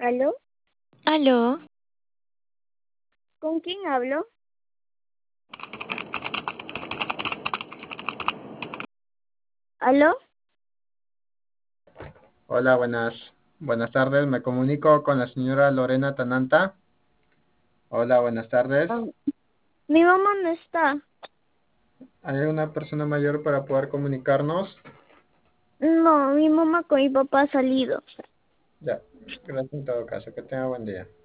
¿Aló? Aló, ¿Con quién hablo? ¿Aló? Hola, buenas tardes. Me comunico con la señora Lorena Tananta. Hola, buenas Ah, tardes. mi mamá no está. ¿Hay una persona mayor para poder comunicarnos? No, mi mamá con mi papá ha salido. Ya, gracias en todo caso. Que tenga buen día.